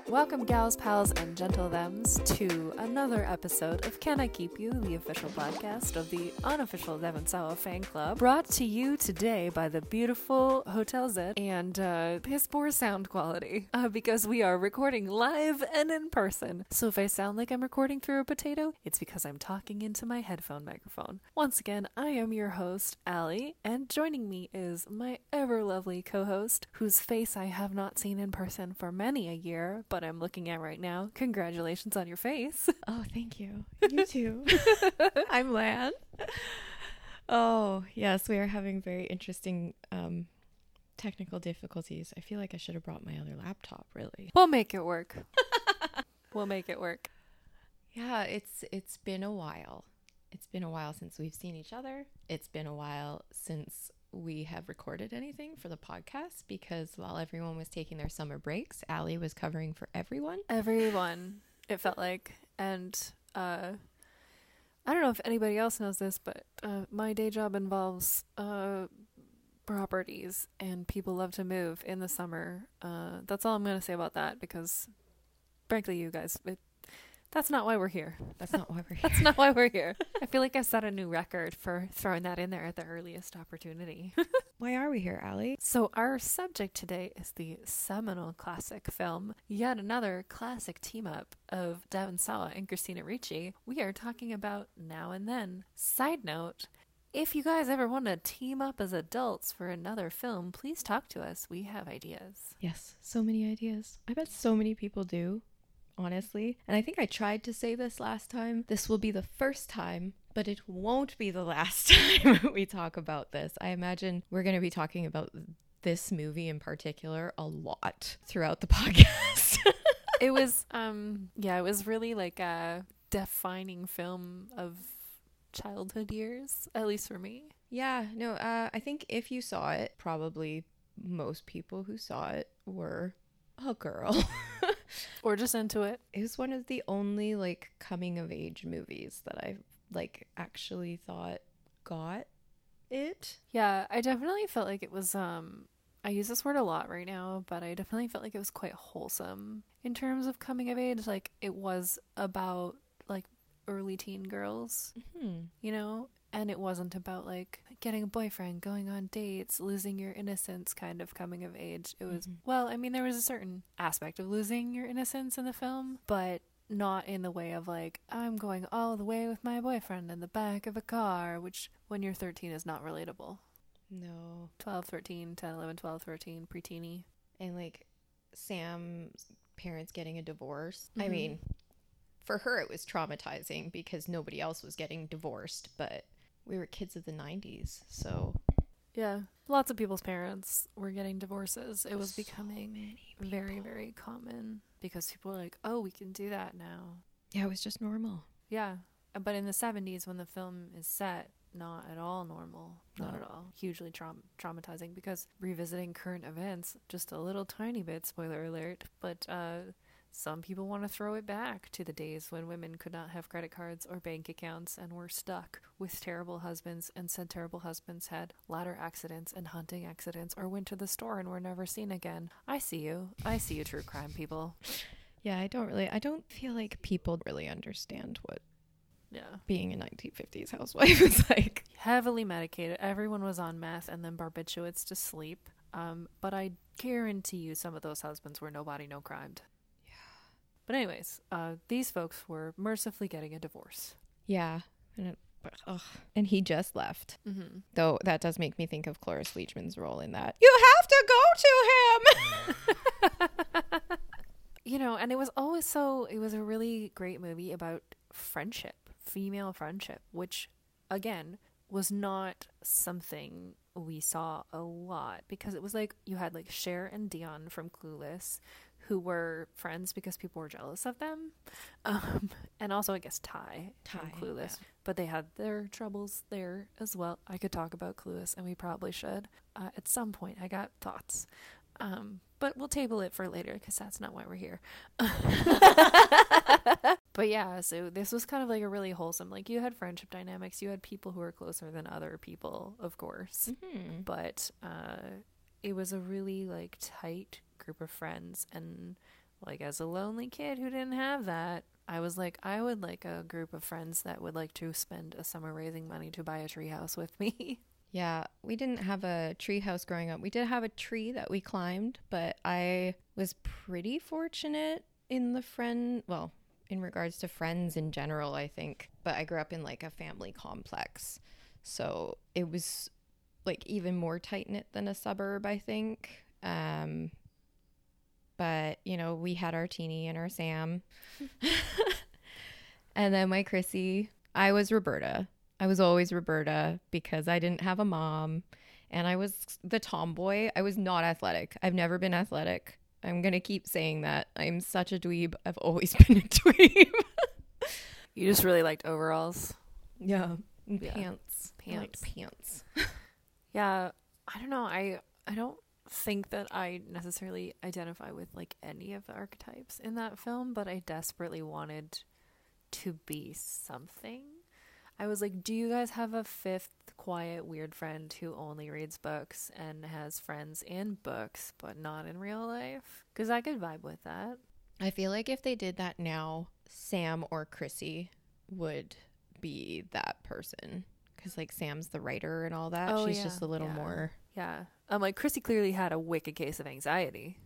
Welcome, gals, pals, and gentle thems, to another episode of Can I Keep You, the official podcast of the unofficial Devon Sawa fan club, brought to you today by the beautiful Hotel Z and piss poor sound quality, because we are recording live and in person. So if I sound like I'm recording through a potato, it's because I'm talking into my headphone microphone. Once again, I am your host, Allie, and joining me is my ever lovely co-host, whose face I have not seen in person for many a year, but I'm looking at right now. Congratulations on your face. Oh, thank you. You too. I'm Lan. Oh, yes, we are having very interesting technical difficulties. I feel like I should have brought my other laptop, really. We'll make it work. We'll make it work. Yeah, it's been a while. It's been a while since we've seen each other. It's been a while since we have recorded anything for the podcast because while everyone was taking their summer breaks, Allie was covering for everyone. Everyone, it felt like. And I don't know if anybody else knows this, but my day job involves properties, and people love to move in the summer. That's all I'm going to say about that because, frankly, you guys, that's not why we're here. That's not why we're here. That's not why we're here. I feel like I've set a new record for throwing that in there at the earliest opportunity. Why are we here, Allie? So our subject today is the seminal classic film, yet another classic team-up of Devon Sawa and Christina Ricci. We are talking about Now and Then. Side note, if you guys ever want to team up as adults for another film, please talk to us. We have ideas. Yes, so many ideas. I bet so many people do. Honestly. And I think I tried to say this last time. This will be the first time, but it won't be the last time we talk about this. I imagine we're going to be talking about this movie in particular a lot throughout the podcast. It was, it was really like a defining film of childhood years, at least for me. Yeah, no, I think if you saw it, probably most people who saw it were a girl. Or just into it. It was one of the only like coming of age movies that I like actually thought got it. Yeah, I definitely felt like it was I use this word a lot right now, but I definitely felt like it was quite wholesome in terms of coming of age. Like it was about like early teen girls, you know, and it wasn't about like getting a boyfriend, going on dates, losing your innocence kind of coming of age. It was, well, I mean, there was a certain aspect of losing your innocence in the film, but not in the way of like, I'm going all the way with my boyfriend in the back of a car, which when you're 13 is not relatable. No. 12, 13, 10, 11, 12, 13, preteeny. And like Sam's parents getting a divorce. I mean, for her it was traumatizing because nobody else was getting divorced, but we were kids of the 90s, so yeah, lots of people's parents were getting divorces. It was becoming very, very common because people were like, oh, we can do that now. Yeah, it was just normal. Yeah, but in the 70s when the film is set, not at all normal. Not at all. Hugely traumatizing because revisiting current events, just a little tiny bit, spoiler alert, but some people want to throw it back to the days when women could not have credit cards or bank accounts and were stuck with terrible husbands, and said terrible husbands had ladder accidents and hunting accidents or went to the store and were never seen again. I see you, true crime people. Yeah, I don't feel like people really understand what being a 1950s housewife is like. Heavily medicated. Everyone was on meth and then barbiturates to sleep. But I guarantee you some of those husbands were nobody, no crimed. But anyways, these folks were mercifully getting a divorce. Yeah. And he just left. Though that does make me think of Cloris Leachman's role in that. You have to go to him! You know, and it was a really great movie about friendship, female friendship, which, again, was not something we saw a lot because it was like you had like Cher and Dion from Clueless, who were friends because people were jealous of them. And also, I guess, Ty from Clueless. Yeah. But they had their troubles there as well. I could talk about Clueless, and we probably should. At some point, I got thoughts. But we'll table it for later, because that's not why we're here. But yeah, so this was kind of like a really wholesome, like you had friendship dynamics. You had people who were closer than other people, of course. But it was a really like tight group of friends, and like, as a lonely kid who didn't have that, I was like, I would like a group of friends that would like to spend a summer raising money to buy a treehouse with me. Yeah, we didn't have a tree house growing up. We did have a tree that we climbed, but I was pretty fortunate in in regards to friends in general, I think. But I grew up in like a family complex. So it was like even more tight-knit than a suburb, I think. But, you know, we had our Teeny and our Sam. And then my Chrissy, I was Roberta. I was always Roberta because I didn't have a mom and I was the tomboy. I was not athletic. I've never been athletic. I'm going to keep saying that. I'm such a dweeb. I've always been a dweeb. You just really liked overalls. Yeah. And Yeah. pants. I liked pants. Yeah. I don't know. I don't think that I necessarily identify with like any of the archetypes in that film, but I desperately wanted to be something. I was like, do you guys have a fifth quiet weird friend who only reads books and has friends in books but not in real life? Because I could vibe with that. I feel like if they did that now, Sam or Chrissy would be that person. Because like Sam's the writer and all that. She's just a little more. Yeah. I'm like, Chrissy clearly had a wicked case of anxiety.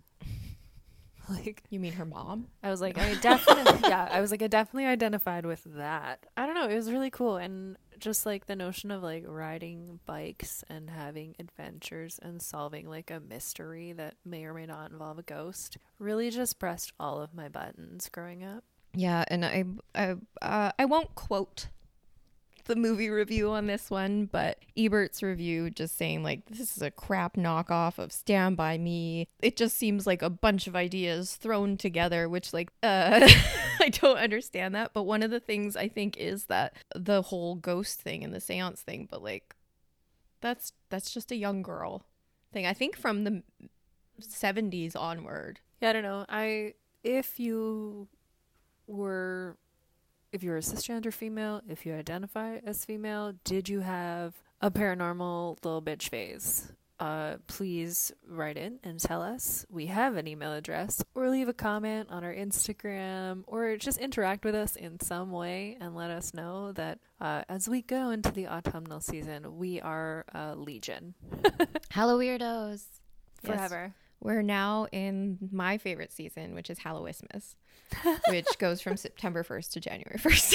Like, You mean her mom? I was like, I definitely, yeah, I was like, I definitely identified with that. I don't know, it was really cool. And just like the notion of like riding bikes and having adventures and solving like a mystery that may or may not involve a ghost really just pressed all of my buttons growing up. Yeah, and I won't quote the movie review on this one, but Ebert's review just saying like, this is a crap knockoff of Stand By Me. It just seems like a bunch of ideas thrown together, which like I don't understand that. But one of the things I think is that the whole ghost thing and the seance thing, but like that's just a young girl thing. I think from the 70s onward. Yeah, I don't know. If you were a cisgender female, if you identify as female, did you have a paranormal little bitch phase? Please write in and tell us. We have an email address, or leave a comment on our Instagram, or just interact with us in some way and let us know that as we go into the autumnal season, we are legion. Hello, weirdos. Forever. Yes. We're now in my favorite season, which is Hallowismas, which goes from September 1st to January 1st.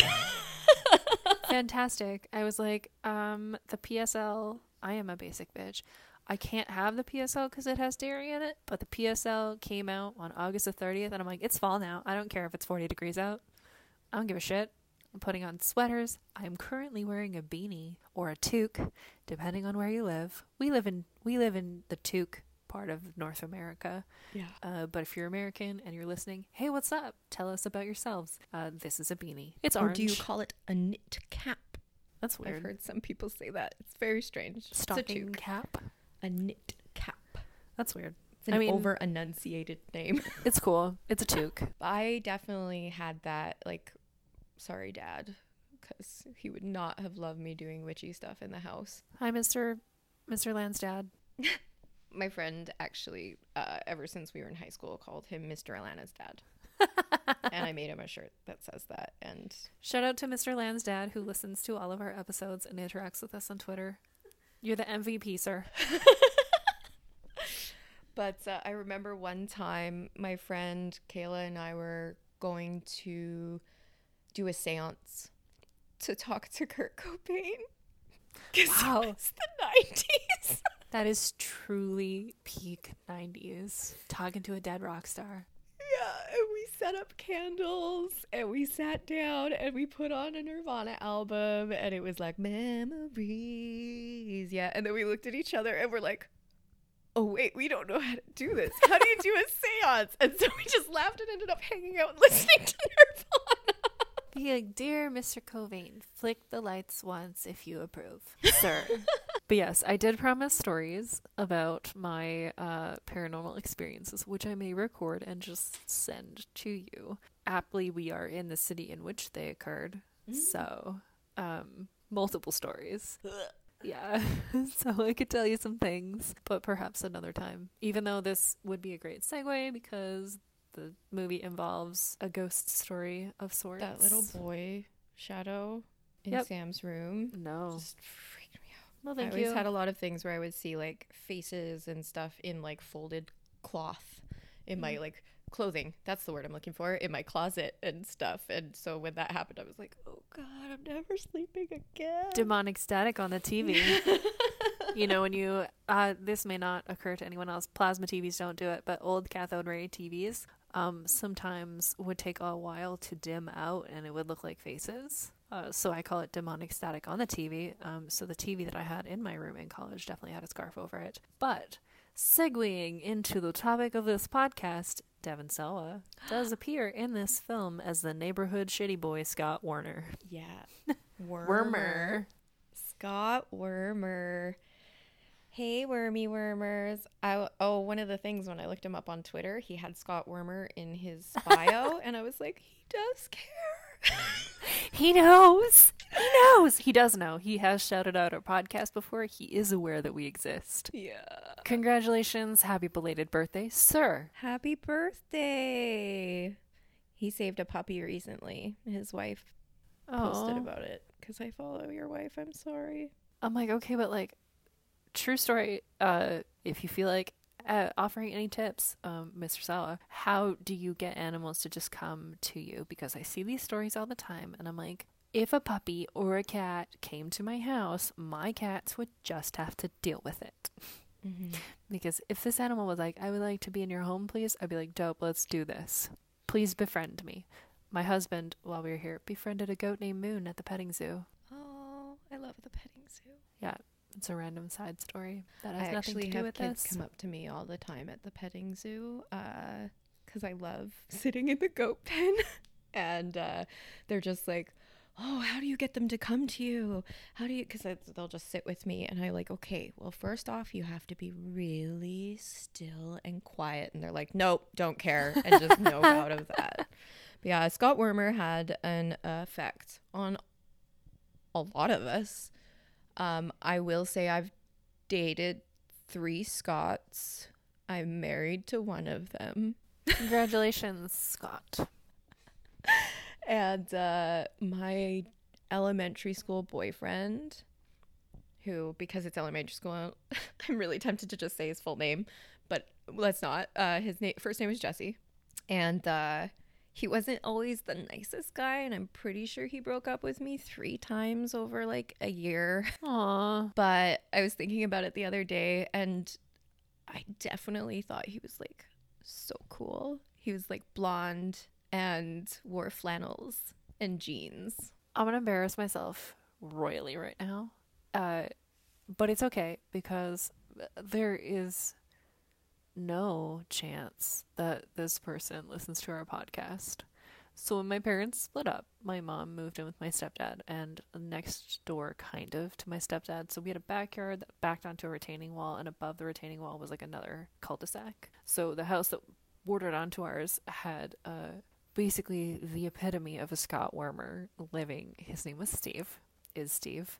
Fantastic. I was like, the PSL, I am a basic bitch. I can't have the PSL because it has dairy in it, but the PSL came out on August the 30th, and I'm like, it's fall now. I don't care if it's 40 degrees out. I don't give a shit. I'm putting on sweaters. I'm currently wearing a beanie or a toque, depending on where you live. We live in the toque part of North America. Yeah. But if you're American and you're listening, hey, what's up? Tell us about yourselves. This is a beanie. It's orange. Or do you call it a knit cap? That's weird. I've heard some people say that. It's very strange. Stocking cap. A knit cap. That's weird. It's an over enunciated name. It's cool. It's a toque. I definitely had that, like, sorry, Dad, because he would not have loved me doing witchy stuff in the house. Hi, Mr. Land's dad. My friend actually, ever since we were in high school, called him Mr. Alana's dad. And I made him a shirt that says that. And shout out to Mr. Land's dad, who listens to all of our episodes and interacts with us on Twitter. You're the MVP, sir. But I remember one time my friend Kayla and I were going to do a seance to talk to Kurt Cobain. Wow. It's the 90s. That is truly peak 90s. Talking to a dead rock star. Yeah, and we set up candles and we sat down and we put on a Nirvana album and it was like memories. Yeah, and then we looked at each other and we're like, oh wait, we don't know how to do this. How do you do a seance? And so we just laughed and ended up hanging out and listening to Nirvana. Be like, dear Mr. Cobain, flick the lights once if you approve, sir. But yes, I did promise stories about my paranormal experiences, which I may record and just send to you. Aptly, we are in the city in which they occurred. So, multiple stories. Yeah, so I could tell you some things, but perhaps another time. Even though this would be a great segue because the movie involves a ghost story of sorts. That little boy shadow in Yep. Sam's room No. just freaked me out. Well, I thank always you. had a lot of things where I would see like faces and stuff in like folded cloth in my like clothing. That's the word I'm looking for, in my closet and stuff. And so when that happened, I was like, oh God, I'm never sleeping again. Demonic static on the TV. You know, when you, this may not occur to anyone else, plasma TVs don't do it, but old cathode ray TVs sometimes would take a while to dim out and it would look like faces. So I call it demonic static on the TV. So the TV that I had in my room in college definitely had a scarf over it. But segueing into the topic of this podcast, Devon Sawa does appear in this film as the neighborhood shitty boy Scott Warner. Yeah. Wormer. Scott Wormer. Hey, wormy wormers. One of the things when I looked him up on Twitter, he had Scott Wormer in his bio, and I was like, he does care. He knows. He knows. He does know. He has shouted out our podcast before. He is aware that we exist. Yeah. Congratulations. Happy belated birthday, sir. Happy birthday. He saved a puppy recently. His wife posted Oh, about it because I follow your wife. I'm sorry. I'm like, okay, but like, true story. If you feel like offering any tips, Mr. Sawa, how do you get animals to just come to you? Because I see these stories all the time, and I'm like, if a puppy or a cat came to my house, my cats would just have to deal with it. Mm-hmm. Because if this animal was like, I would like to be in your home, please, I'd be like, dope, let's do this. Please befriend me. My husband, while we were here, befriended a goat named Moon at the petting zoo. Oh, I love the petting zoo. Yeah, it's a random side story that I has nothing actually to do have with kids this. come up to me all the time at the petting zoo because I love sitting in the goat pen. And they're just like, oh, how do you get them to come to you? How do you, because they'll just sit with me and I like, okay, well, first off, you have to be really still and quiet. And they're like, nope, don't care. And just no out of that. But yeah, Scott Wormer had an effect on a lot of us. I will say I've dated 3 Scots. I'm married to one of them. Congratulations, Scott. And my elementary school boyfriend, who, because it's elementary school, I'm really tempted to just say his full name, but let's not. His first name was Jesse. And he wasn't always the nicest guy, and I'm pretty sure he broke up with me 3 times over like a year. Aw. But I was thinking about it the other day, and I definitely thought he was like so cool. He was like blonde and wore flannels and jeans. I'm going to embarrass myself royally right now. But it's okay because there is no chance that this person listens to our podcast. So when my parents split up, my mom moved in with my stepdad and next door kind of to my stepdad. So we had a backyard that backed onto a retaining wall, and above the retaining wall was like another cul-de-sac. So the house that bordered onto ours had basically the epitome of a Scott Wormer living. His name was Steve. Is Steve.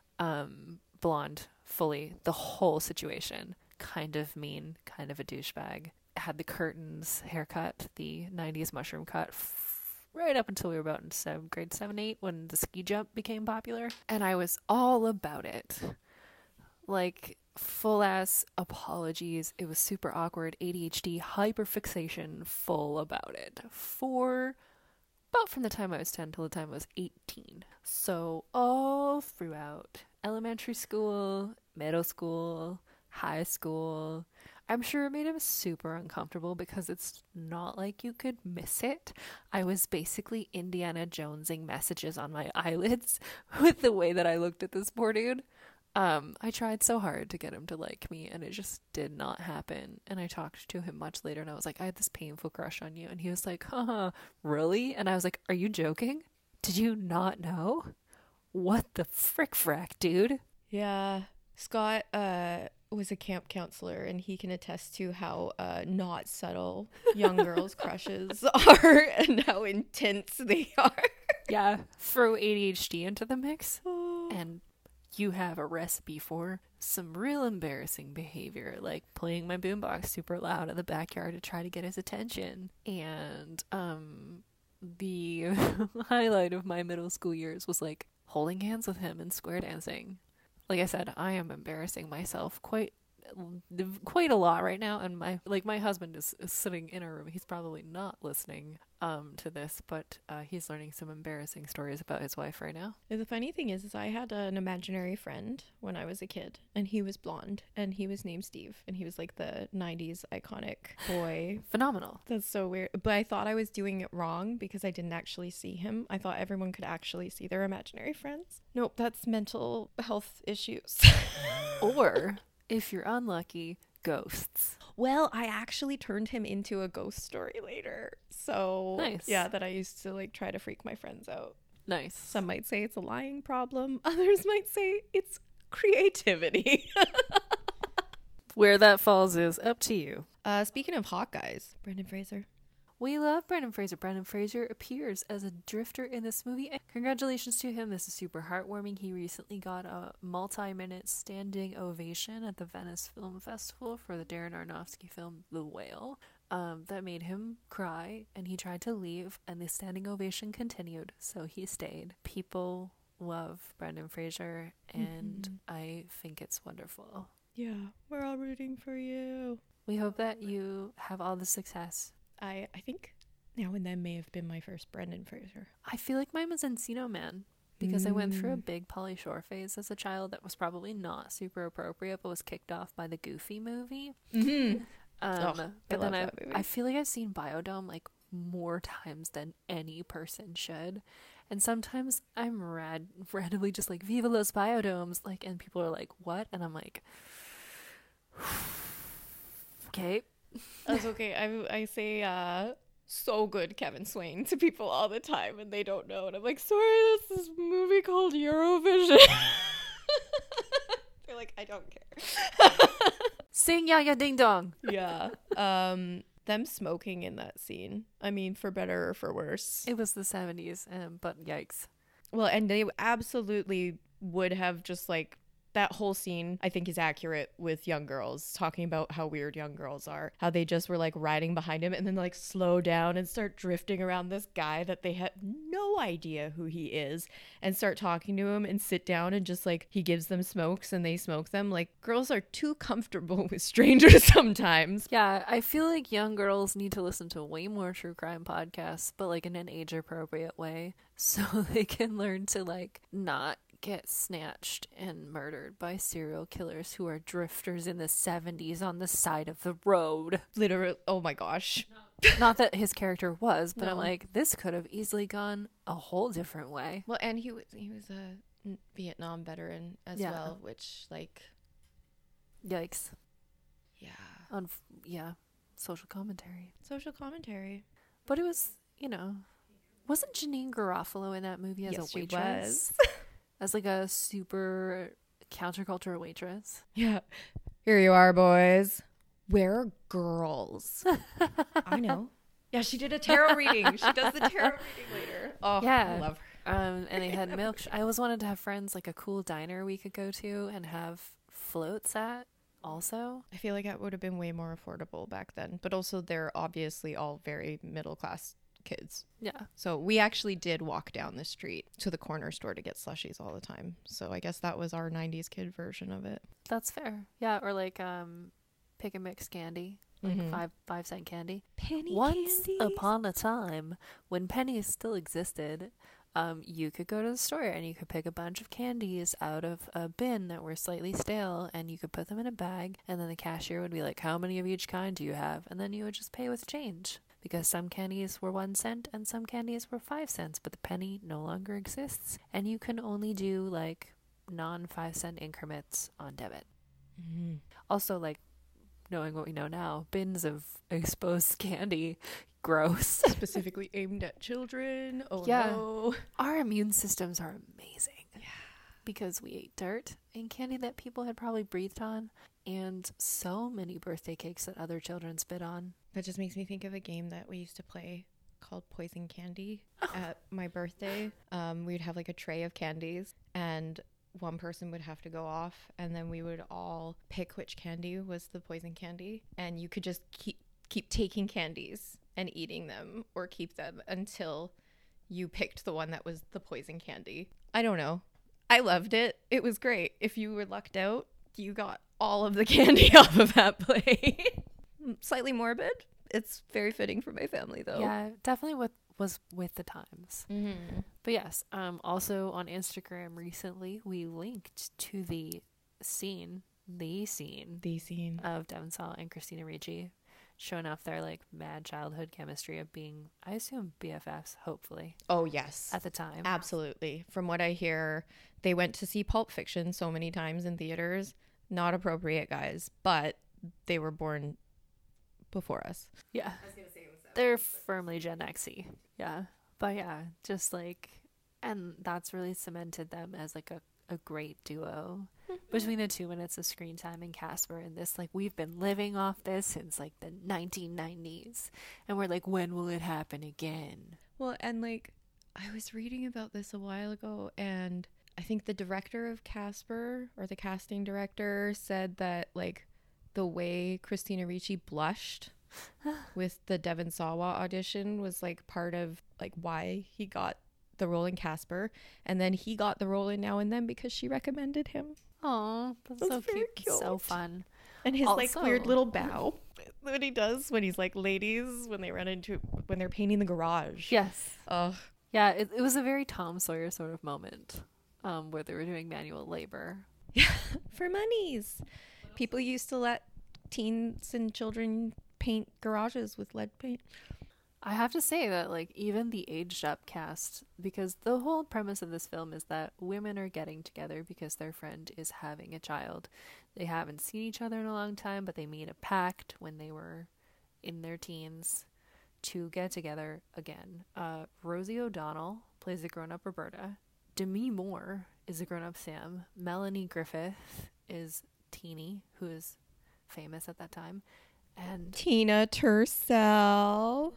Blonde, fully, the whole situation. Kind of mean, kind of a douchebag. Had the curtains haircut, the 90s mushroom cut, right up until we were about in grade 7, 8 when the ski jump became popular. And I was all about it. Like, full ass apologies. It was super awkward. ADHD, hyperfixation, full about it. For about from the time I was 10 till the time I was 18. So all throughout elementary school, middle school, high school, I'm sure it made him super uncomfortable because it's not like you could miss it. I was basically Indiana Jonesing messages on my eyelids with the way that I looked at this poor dude. I tried so hard to get him to like me, and it just did not happen. And I talked to him much later, and I was like, I had this painful crush on you. And he was like, haha, really? And I was like, are you joking? Did you not know? What the frack, dude? Yeah. Scott was a camp counselor, and he can attest to how not subtle young girls' crushes are and how intense they are. Yeah, throw ADHD into the mix, and you have a recipe for some real embarrassing behavior, like playing my boombox super loud in the backyard to try to get his attention. And the highlight of my middle school years was like holding hands with him and square dancing. Like I said, I am embarrassing myself quite a lot right now, and my husband is sitting in a room. He's probably not listening to this, but he's learning some embarrassing stories about his wife right now. The funny thing is I had an imaginary friend when I was a kid, and he was blonde, and he was named Steve, and he was like the 90s iconic boy. Phenomenal. That's so weird. But I thought I was doing it wrong because I didn't actually see him. I thought everyone could actually see their imaginary friends. Nope, that's mental health issues. Or, if you're unlucky, ghosts. Well, I actually turned him into a ghost story later. So, nice. Yeah, that I used to like try to freak my friends out. Nice. Some might say it's a lying problem. Others might say it's creativity. Where that falls is up to you. Speaking of hot guys, Brendan Fraser. We love Brendan Fraser. Brendan Fraser appears as a drifter in this movie. Congratulations to him. This is super heartwarming. He recently got a multi-minute standing ovation at the Venice Film Festival for the Darren Aronofsky film The Whale. That made him cry, and he tried to leave, and the standing ovation continued, so he stayed. People love Brendan Fraser, and I think it's wonderful. Yeah, we're all rooting for you. We hope that you have all the success. I think Now and Then may have been my first Brendan Fraser. I feel like mine was Encino Man, because I went through a big Pauly Shore phase as a child that was probably not super appropriate, but was kicked off by the Goofy movie. But then I feel like I've seen Biodome like more times than any person should. And sometimes I'm randomly just like, Viva los Biodomes, like, and people are like, what? And I'm like, okay. That's okay. I say so good Kevin Swain to people all the time, and they don't know, and I'm like, sorry, that's this movie called Eurovision. They're like, I don't care. Sing Ya Ya Ding Dong. Yeah. Them smoking in that scene, I mean, for better or for worse. It was the 70s, but yikes. Well, and they absolutely would have just like, that whole scene I think is accurate with young girls, talking about how weird young girls are, how they just were like riding behind him and then like slow down and start drifting around this guy that they had no idea who he is, and start talking to him and sit down and just like he gives them smokes and they smoke them. Like, girls are too comfortable with strangers sometimes. Yeah, I feel like young girls need to listen to way more true crime podcasts, but like in an age appropriate way, so they can learn to like not get snatched and murdered by serial killers who are drifters in the 70s on the side of the road. Literally, oh my gosh. Not that his character was, but No. I'm like, this could have easily gone a whole different way. Well, and he was a Vietnam veteran as well, which like, Yikes. yeah. Social commentary. Social commentary. But it was, wasn't Janine Garofalo in that movie as Yes, a waitress? she was. As like a super counterculture waitress. Yeah. Here you are, boys. We're girls. I know. Yeah, she did a tarot reading. She does the tarot reading later. Oh, Yeah. I love her. And they had milk. I always wanted to have friends, like a cool diner we could go to and have floats at also. I feel like that would have been way more affordable back then. But also, they're obviously all very middle class kids. Yeah. So we actually did walk down the street to the corner store to get slushies all the time. So I guess that was our 90s kid version of it. That's fair. Yeah, or like pick and mix candy. Like Mhm. 5-cent candy. Penny Once candies. upon a time, when pennies still existed, you could go to the store and you could pick a bunch of candies out of a bin that were slightly stale, and you could put them in a bag, and then the cashier would be like, how many of each kind do you have? And then you would just pay with change. Because some candies were 1 cent and some candies were 5 cents, but the penny no longer exists, and you can only do like non-5-cent increments on debit. Mhm. Also, like, knowing what we know now, bins of exposed candy, gross. Specifically aimed at children. Oh, Yeah. no. Our immune systems are amazing. Yeah. Because we ate dirt and candy that people had probably breathed on, and so many birthday cakes that other children spit on. That just makes me think of a game that we used to play called Poison Candy at my birthday. We'd have like a tray of candies, and one person would have to go off, and then we would all pick which candy was the poison candy, and you could just keep taking candies and eating them, or keep them until you picked the one that was the poison candy. I don't know. I loved it. It was great. If you were lucked out, you got all of the candy off of that plate. Slightly morbid. It's very fitting for my family, though. Yeah, definitely was with the times. Mm-hmm. But yes, also on Instagram recently, we linked to the scene of Devon Sawa and Christina Ricci, showing off their like mad childhood chemistry of being, I assume, BFFs, hopefully. Oh, yes. At the time. Absolutely. From what I hear, they went to see Pulp Fiction so many times in theaters. Not appropriate, guys, but they were born before us. Yeah. I was going to say it was that. They're firmly Gen X-y. Yeah. But yeah, just like, and that's really cemented them as like a great duo between the 2 minutes of screen time and Casper and this. Like, we've been living off this since like the 1990s, and we're like, when will it happen again? Well, and like, I was reading about this a while ago, and I think the director of Casper, or the casting director, said that like the way Christina Ricci blushed with the Devon Sawa audition was like part of like why he got the role in Casper, and then he got the role in Now and Then because she recommended him. Oh, that's so cute. So fun. And his also, like weird little bow that he does when he's like, ladies, when they're painting the garage. Yes. Oh yeah, it was a very Tom Sawyer sort of moment, where they were doing manual labor for monies. People used to let teens and children paint garages with lead paint. I have to say that, like, even the aged up cast, because the whole premise of this film is that women are getting together because their friend is having a child. They haven't seen each other in a long time, but they made a pact when they were in their teens to get together again. Rosie O'Donnell plays a grown-up Roberta. Demi Moore is a grown-up Sam. Melanie Griffith is Teenie, who is famous at that time. And Tina Tercel.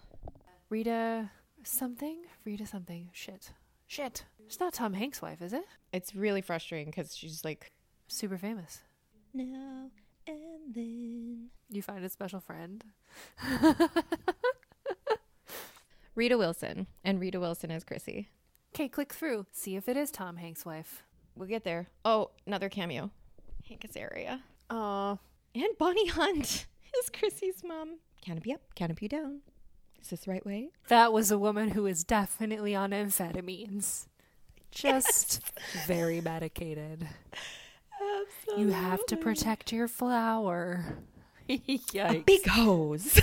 Rita something. Shit. It's not Tom Hanks' wife, is it? It's really frustrating because she's like super famous. Now and then. You find a special friend. Rita Wilson. And Rita Wilson as Chrissy. Okay, click through. See if it is Tom Hanks' wife. We'll get there. Oh, another cameo. Hank Azaria. Aw. And Bonnie Hunt is Chrissy's mom. Canopy up, canopy down. Is this the right way? That was a woman who is definitely on amphetamines. Just very medicated. Absolutely. You have to protect your flower. Yikes. A big hose.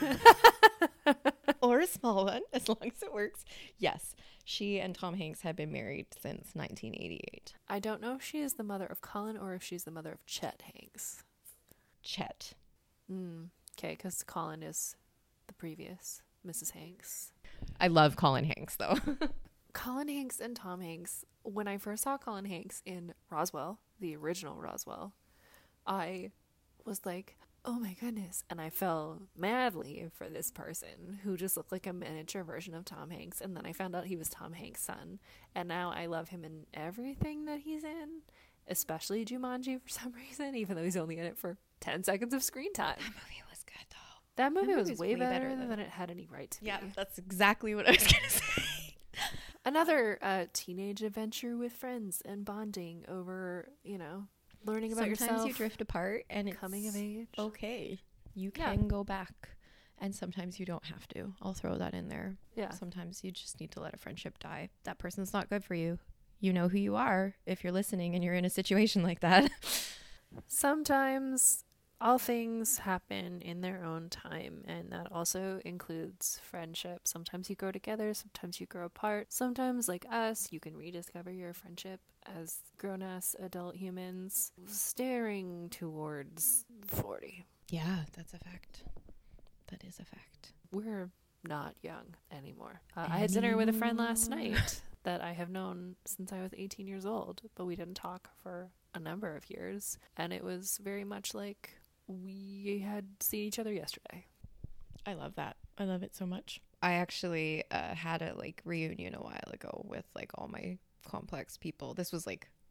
Or a small one, as long as it works. Yes, she and Tom Hanks had been married since 1988. I don't know if she is the mother of Colin or if she's the mother of Chet Hanks. Chet. Okay, because Colin is the previous Mrs. Hanks. I love Colin Hanks, though. Colin Hanks and Tom Hanks. When I first saw Colin Hanks in Roswell, the original Roswell, I was like, oh my goodness. And I fell madly for this person who just looked like a miniature version of Tom Hanks. And then I found out he was Tom Hanks' son. And now I love him in everything that he's in, especially Jumanji for some reason, even though he's only in it for 10 seconds of screen time. That movie was good, though. That movie was way better than it had any right to be. Yeah, that's exactly what I was going to say. Another teenage adventure with friends and bonding over, learning about yourself. Sometimes you drift apart and it's coming of age. Okay. You can go back. And sometimes you don't have to. I'll throw that in there. Yeah. Sometimes you just need to let a friendship die. That person's not good for you. You know who you are if you're listening and you're in a situation like that. Sometimes all things happen in their own time, and that also includes friendship. Sometimes you grow together, sometimes you grow apart. Sometimes, like us, you can rediscover your friendship as grown-ass adult humans staring towards 40. Yeah, that's a fact. That is a fact. We're not young anymore. I had dinner with a friend last night that I have known since I was 18 years old, but we didn't talk for a number of years, and it was very much like we had seen each other yesterday. I love that. I love it so much. I actually had a reunion a while ago with all my complex people. This was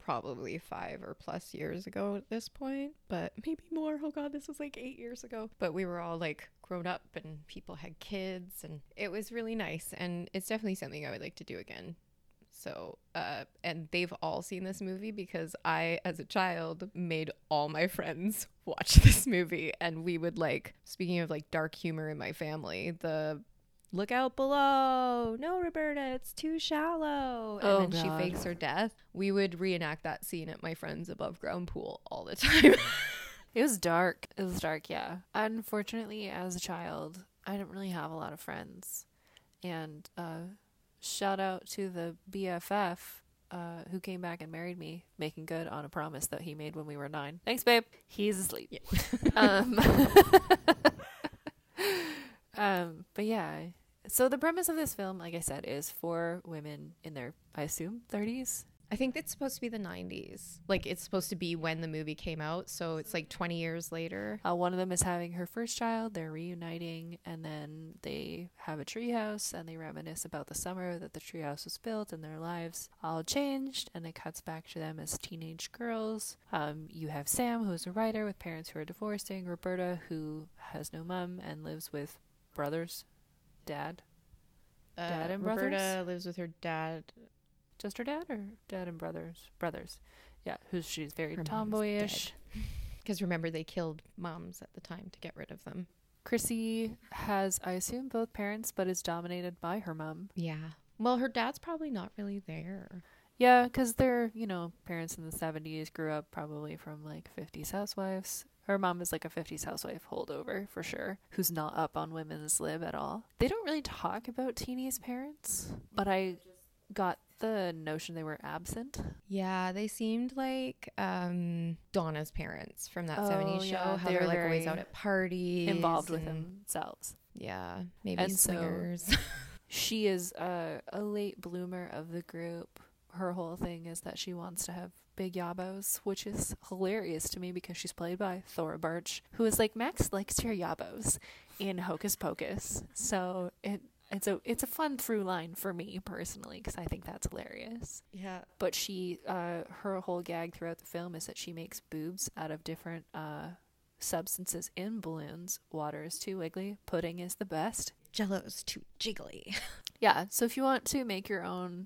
probably 5 or plus years ago at this point, but maybe more. Oh God, this was like 8 years ago. But we were all like grown up and people had kids, and it was really nice. And it's definitely something I would like to do again. So, and they've all seen this movie because I, as a child, made all my friends watch this movie. And we would like, speaking of like dark humor in my family, the look out below, no, Roberta, it's too shallow, and then she fakes her death. We would reenact that scene at my friend's above ground pool all the time. It was dark. It was dark, yeah. Unfortunately, as a child, I didn't really have a lot of friends. And shout out to the BFF who came back and married me, making good on a promise that he made when we were 9. Thanks, babe. He's asleep. Yeah. But yeah. So the premise of this film, like I said, is 4 women in their, I assume, 30s. I think it's supposed to be the 90s. Like, it's supposed to be when the movie came out, so it's like 20 years later. One of them is having her first child. They're reuniting, and then they have a treehouse, and they reminisce about the summer that the treehouse was built, and their lives all changed, and it cuts back to them as teenage girls. You have Sam, who's a writer with parents who are divorcing, Roberta, who has no mom and lives with brothers. Dad and brothers? Roberta lives with her dad. Just her dad, or dad and brothers? Yeah, she's very Her tomboyish. Because remember, they killed moms at the time to get rid of them. Chrissy has, I assume, both parents, but is dominated by her mom. Yeah. Well, her dad's probably not really there. Yeah, because they're, parents in the 70s grew up probably from like 50s housewives. Her mom is like a 50s housewife holdover for sure, who's not up on women's lib at all. They don't really talk about Teeny's parents, but I got the notion they were absent. Yeah, they seemed like Donna's parents from that 70s show. Yeah. How they're like always out at parties. Involved with themselves. Yeah, maybe and swingers. So she is a late bloomer of the group. Her whole thing is that she wants to have big yabos, which is hilarious to me because she's played by Thora Birch, who is like, Max likes your yabos in Hocus Pocus. So it's a fun through line for me personally because I think that's hilarious. Yeah. But she, her whole gag throughout the film is that she makes boobs out of different substances in balloons. Water is too wiggly. Pudding is the best. Jello's too jiggly. Yeah. So if you want to make your own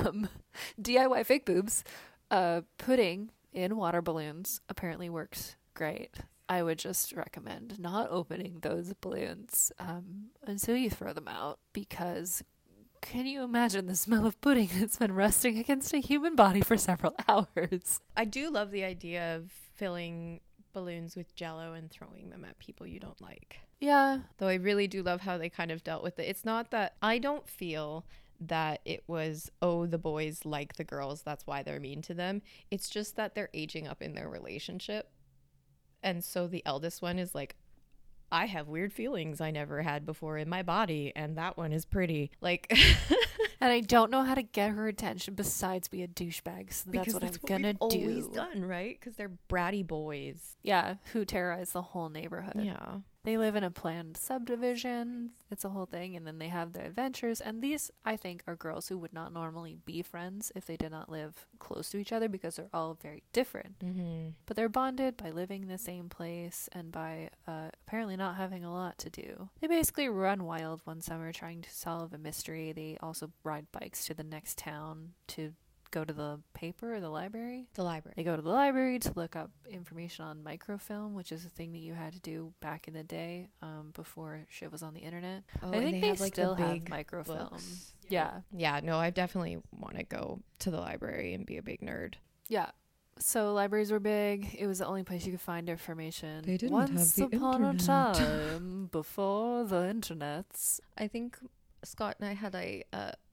DIY fake boobs, pudding in water balloons apparently works great. I would just recommend not opening those balloons until you throw them out, because can you imagine the smell of pudding that's been resting against a human body for several hours? I do love the idea of filling balloons with Jello and throwing them at people you don't like. Yeah. Though I really do love how they kind of dealt with it. It's not that I don't feel that it was, oh, the boys like the girls, that's why they're mean to them. It's just that they're aging up in their relationship. And so the eldest one is like, I have weird feelings I never had before in my body, and that one is pretty. Like, and I don't know how to get her attention besides be a douchebag. So that's what I'm gonna do. Always done, right? Because they're bratty boys. Yeah, who terrorize the whole neighborhood. Yeah. They live in a planned subdivision. It's a whole thing. And then they have their adventures. And these, I think, are girls who would not normally be friends if they did not live close to each other because they're all very different. Mm-hmm. But they're bonded by living in the same place and by apparently not having a lot to do. They basically run wild one summer trying to solve a mystery. They also ride bikes to the next town to go to the paper or the library. The library. They go to the library to look up information on microfilm, which is a thing that you had to do back in the day before shit was on the internet. Oh, I think they like still the have big microfilm. books. Yeah. Yeah, no, I definitely want to go to the library and be a big nerd. Yeah. So libraries were big. It was the only place you could find information. They didn't Once have the upon internet. a time, before the internets. I think Scott and I had a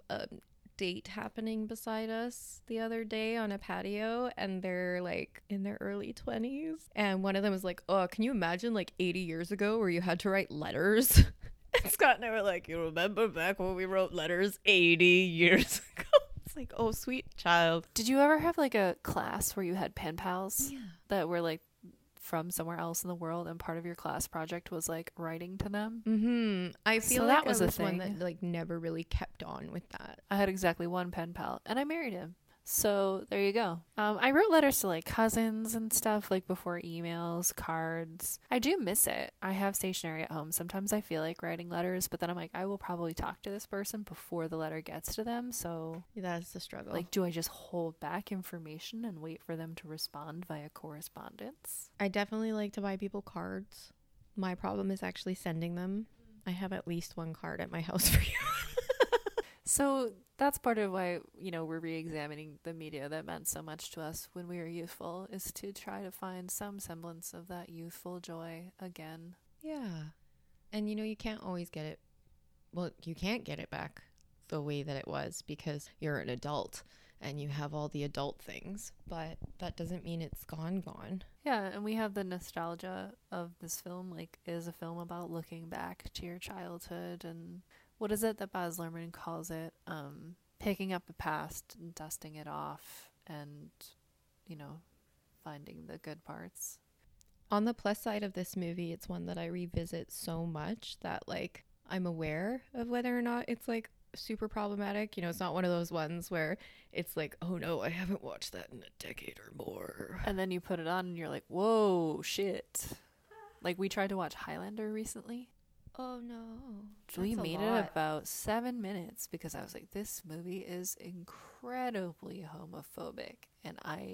date happening beside us the other day on a patio, and they're like in their early 20s, and one of them was like, oh, can you imagine like 80 years ago where you had to write letters? And Scott and I were like, you remember back when we wrote letters 80 years ago? It's like, oh, sweet child. Did you ever have like a class where you had pen pals Yeah. that were like from somewhere else in the world, and part of your class project was like writing to them? Mm-hmm. I feel So like that was I a was one thing. that like never really kept on with that. I had exactly one pen pal, and I married him. So there you go. I wrote letters to like cousins and stuff, like before emails, cards. I do miss it. I have stationery at home. Sometimes I feel like writing letters, but then I'm like, I will probably talk to this person before the letter gets to them. So That's the struggle. like, do I just hold back information and wait for them to respond via correspondence? I definitely like to buy people cards. My problem is actually sending them. I have at least one card at my house for you. So that's part of why, we're re-examining the media that meant so much to us when we were youthful, is to try to find some semblance of that youthful joy again. Yeah. And you can't always get it. Well, you can't get it back the way that it was because you're an adult and you have all the adult things, but that doesn't mean it's gone. Yeah, and we have the nostalgia of this film. Like, it is a film about looking back to your childhood, and what is it that Baz Luhrmann calls it? Picking up the past and dusting it off and, finding the good parts. On the plus side of this movie, it's one that I revisit so much that like I'm aware of whether or not it's like super problematic. It's not one of those ones where it's like, oh no, I haven't watched that in a decade or more. And then you put it on and you're like, whoa, shit. Like, we tried to watch Highlander recently. Oh no. We made it about 7 minutes because I was like, this movie is incredibly homophobic and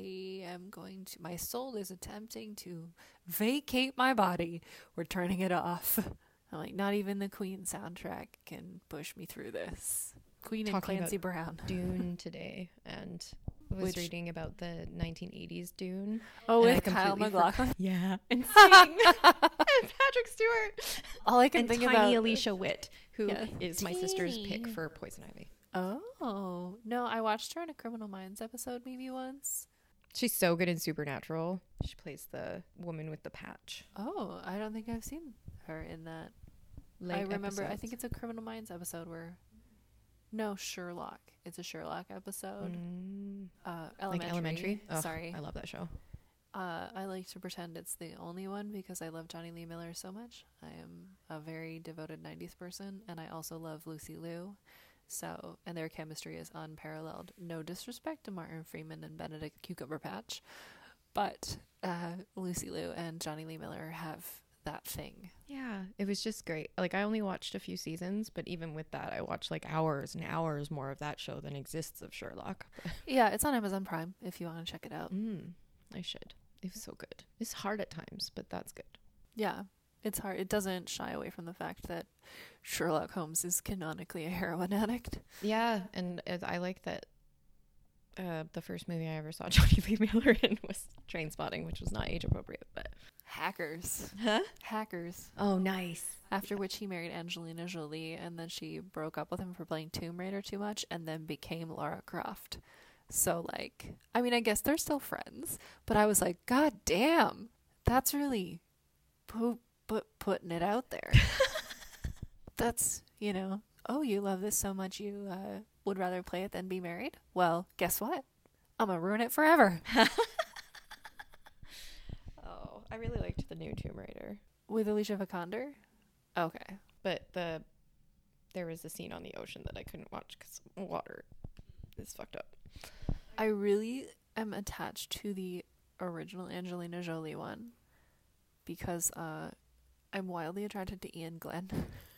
my soul is attempting to vacate my body. We're turning it off. I'm like, not even the Queen soundtrack can push me through this. Queen and Clancy Brown. Dune today, and I was reading about the 1980s Dune. Oh, with Kyle MacLachlan? Yeah. And singing. And Patrick Stewart. All I can think about. Tiny Alicia Witt, who is my sister's pick for Poison Ivy. Oh. No, I watched her in a Criminal Minds episode maybe once. She's so good in Supernatural. She plays the woman with the patch. Oh, I don't think I've seen her in that. I remember, I think it's a Criminal Minds episode where... No, Sherlock. It's a Sherlock episode. Elementary. Like Elementary? Oh, sorry. I love that show. I like to pretend it's the only one because I love Johnny Lee Miller so much. I am a very devoted 90s person, and I also love Lucy Liu. So, and their chemistry is unparalleled. No disrespect to Martin Freeman and Benedict Cumberbatch, but Lucy Liu and Johnny Lee Miller have that thing. Yeah, it was just great. Like, I only watched a few seasons, but even with that, I watched like hours and hours more of that show than exists of Sherlock. Yeah, it's on Amazon Prime if you want to check it out. I should. It was so good. It's hard at times, but that's good. Yeah, it's hard. It doesn't shy away from the fact that Sherlock Holmes is canonically a heroin addict. Yeah, and I like that the first movie I ever saw Johnny Lee Miller in was Trainspotting, which was not age appropriate, but... Hackers. Huh? Hackers. Oh, nice. After which he married Angelina Jolie, and then she broke up with him for playing Tomb Raider too much, and then became Lara Croft. So, like, I mean, I guess they're still friends, but I was like, God damn, that's really putting it out there. That's, oh, you love this so much you would rather play it than be married? Well, guess what? I'm gonna ruin it forever. Oh, I really liked the new Tomb Raider. With Alicia Vikander? Okay. But there was a scene on the ocean that I couldn't watch because water is fucked up. I really am attached to the original Angelina Jolie one because I'm wildly attracted to Ian Glenn.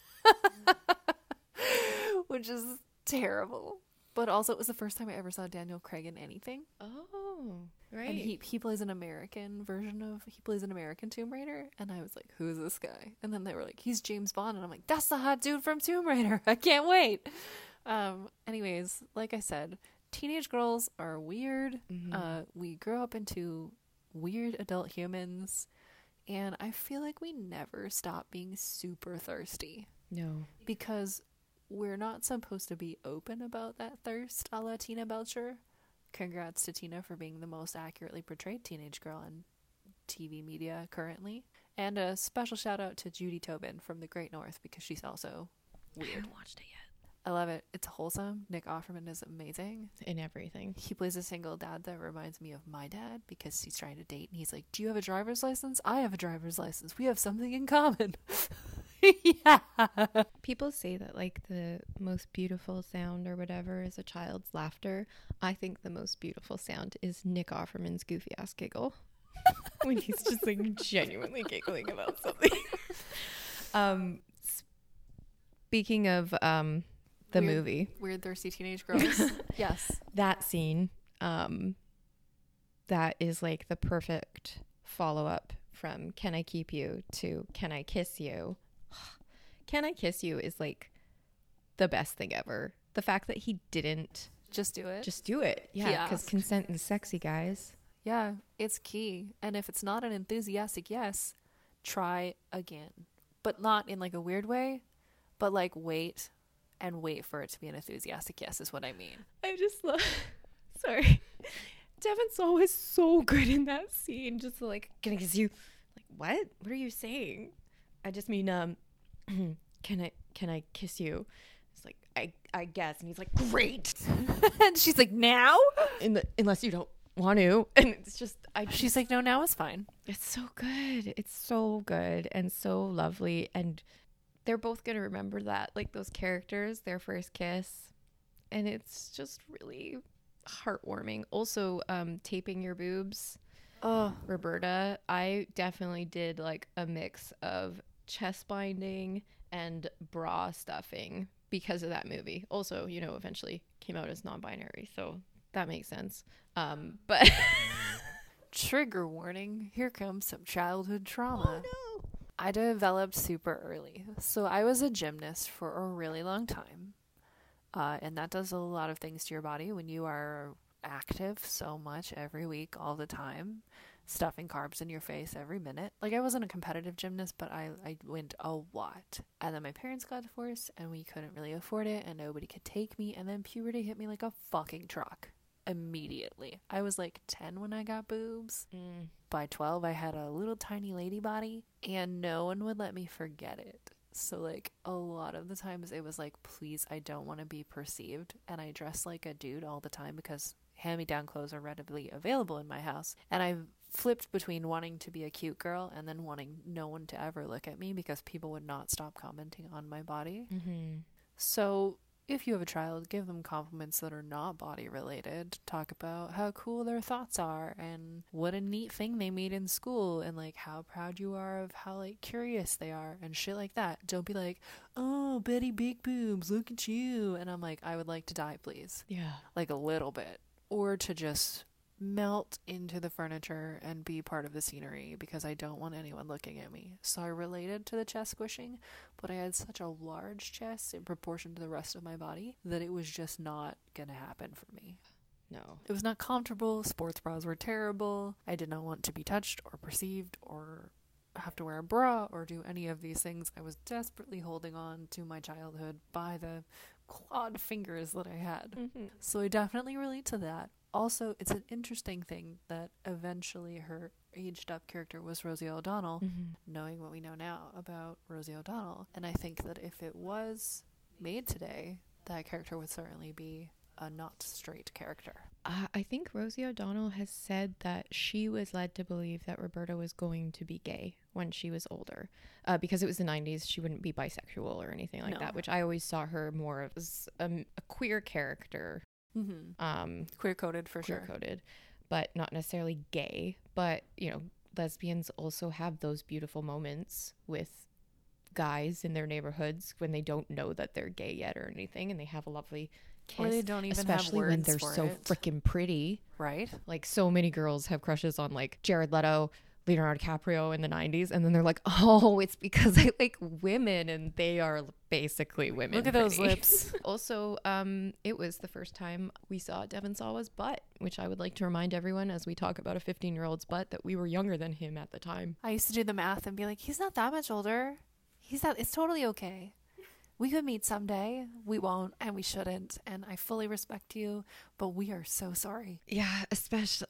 Which is terrible. But also, it was the first time I ever saw Daniel Craig in anything. Oh, right. And he plays an American Tomb Raider. And I was like, who's this guy? And then they were like, he's James Bond. And I'm like, that's the hot dude from Tomb Raider. I can't wait. Anyways, like I said, teenage girls are weird. Mm-hmm. We grow up into weird adult humans. And I feel like we never stop being super thirsty. No. Because we're not supposed to be open about that thirst a la Tina Belcher. Congrats to Tina for being the most accurately portrayed teenage girl in TV media currently. And a special shout out to Judy Tobin from The Great North because she's also weird. I haven't watched it yet. I love it. It's wholesome. Nick Offerman is amazing. In everything. He plays a single dad that reminds me of my dad because he's trying to date and he's like, do you have a driver's license? I have a driver's license. We have something in common. Yeah. People say that like the most beautiful sound or whatever is a child's laughter. I think the most beautiful sound is Nick Offerman's goofy ass giggle when he's just like genuinely giggling about something. Speaking of the movie, Weird thirsty teenage girls. Yes. that scene, that is like the perfect follow-up from Can I Keep You to Can I Kiss You. Can I Kiss You is like the best thing ever. The fact that he didn't Just do it. just do it. Yeah, because asked. consent is sexy, guys. Yeah, it's key. And if it's not an enthusiastic yes, try again. But not in like a weird way, but like wait for it to be an enthusiastic yes is what I mean. I just love sorry. Devin Sawa was so good in that scene. Just like, can I kiss you? Like, what? What are you saying? I just mean, can I kiss you? It's like, I guess. And he's like, great. And she's like, now? Unless you don't want to. And it's just, She's like, no, now is fine. it's so good. It's so good and so lovely. And they're both going to remember that, like those characters, their first kiss. And it's just really heartwarming. Also, taping your boobs. Oh, Roberta, I definitely did like a mix of chest binding and bra stuffing because of that movie. Also, you know, eventually came out as non-binary, so that makes sense. But trigger warning. Here comes some childhood trauma. oh no. I developed super early. So I was a gymnast for a really long time. And that does a lot of things to your body when you are active so much every week, all the time, stuffing carbs in your face every minute. Like, I wasn't a competitive gymnast, but I went a lot. And then my parents got divorced and we couldn't really afford it and nobody could take me. And then puberty hit me like a fucking truck immediately. I was like 10 when I got boobs. By 12, I had a little tiny lady body and no one would let me forget it. So, like, a lot of the times it was like, please, I don't want to be perceived. And I dress like a dude all the time because hand-me-down clothes are readily available in my house. And I've flipped between wanting to be a cute girl and then wanting no one to ever look at me because people would not stop commenting on my body. Mm-hmm. So if you have a child, give them compliments that are not body related. Talk about how cool their thoughts are and what a neat thing they made in school and like how proud you are of how like curious they are and shit like that. Don't be like, oh, Betty Big Boobs, look at you. And I'm like, I would like to die, please. Yeah. Like a little bit. Or to just melt into the furniture and be part of the scenery because I don't want anyone looking at me. So I related to the chest squishing, but I had such a large chest in proportion to the rest of my body that it was just not gonna happen for me. No. It was not comfortable. Sports bras were terrible. I did not want to be touched or perceived or have to wear a bra or do any of these things. I was desperately holding on to my childhood by the clawed fingers that I had. Mm-hmm. So I definitely relate to that. Also, it's an interesting thing that eventually her aged up character was Rosie O'Donnell, knowing what we know now about Rosie O'Donnell. And I think that if it was made today, that character would certainly be a not straight character. I think Rosie O'Donnell has said that she was led to believe that Roberta was going to be gay when she was older. Because it was the 90s, she wouldn't be bisexual or anything like that, which I always saw her more as a queer character. Mm-hmm. Queer-coded for sure. Queer-coded, but not necessarily gay. But, you know, lesbians also have those beautiful moments with guys in their neighborhoods when they don't know that they're gay yet or anything, and they have a lovely kiss. Or they don't even especially have words when they're for so it. freaking pretty. Right? Like, so many girls have crushes on like Jared Leto, Leonardo DiCaprio in the 90s, and then they're like, oh, it's because I like women, and they are basically women. Look at those lips. Also, it was the first time we saw Devin Sawa's butt, which I would like to remind everyone as we talk about a 15-year-old's butt that we were younger than him at the time. I used to do the math and be like, he's not that much older. It's totally okay. We could meet someday. We won't, and we shouldn't. And I fully respect you, but we are so sorry. Yeah, especially,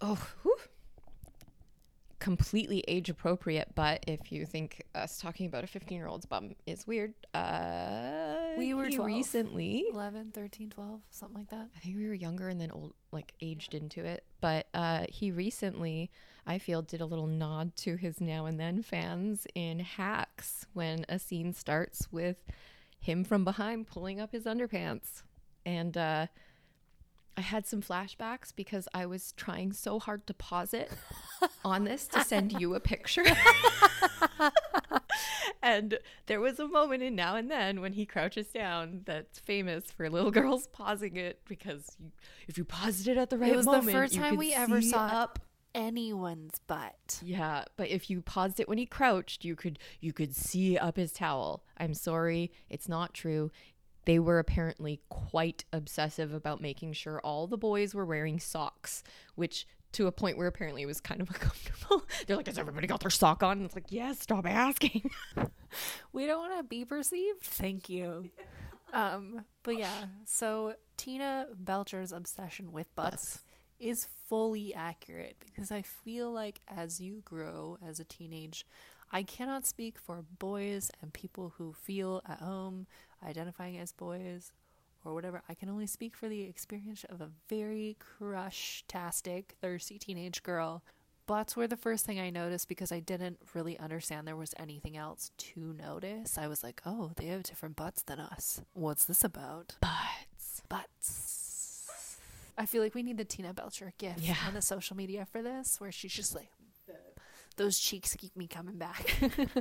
completely age appropriate, but if you think us talking about a 15-year-old's bum is weird, We were 12. recently 11, 13, 12, something like that. I think we were younger and then aged into it. But he recently, I feel, did a little nod to his Now and Then fans in Hacks when a scene starts with him from behind pulling up his underpants. And I had some flashbacks because I was trying so hard to pause it on this to send you a picture. And there was a moment in Now and Then when he crouches down that's famous for little girls pausing it, because if you paused it at the right moment, it was the first time we ever saw up anyone's butt. Yeah, but if you paused it when he crouched, you could see up his towel. I'm sorry, it's not true. They were apparently quite obsessive about making sure all the boys were wearing socks, which to a point where apparently it was kind of uncomfortable. They're like, has everybody got their sock on? And it's like, yes, stop asking. We don't want to be perceived. Thank you. But yeah, so Tina Belcher's obsession with butts is fully accurate, because I feel like as you grow as a teenage, I cannot speak for boys and people who feel at home identifying as boys or whatever. I can only speak for the experience of a very crush-tastic, thirsty teenage girl. Butts were the first thing I noticed because I didn't really understand there was anything else to notice. I was like, oh, they have different butts than us. What's this about? Butts. I feel like we need the Tina Belcher gif on the social media for this, where she's just like, those cheeks keep me coming back.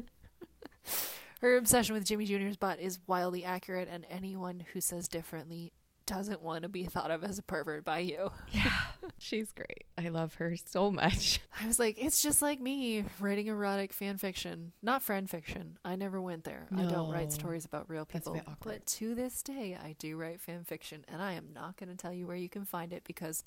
Her obsession with Jimmy Jr.'s butt is wildly accurate, and anyone who says differently doesn't want to be thought of as a pervert by you. Yeah, she's great. I love her so much. I was like, it's just like me writing erotic fan fiction. Not friend fiction. I never went there. No, I don't write stories about real people. That's a bit awkward. But to this day, I do write fan fiction, and I am not going to tell you where you can find it because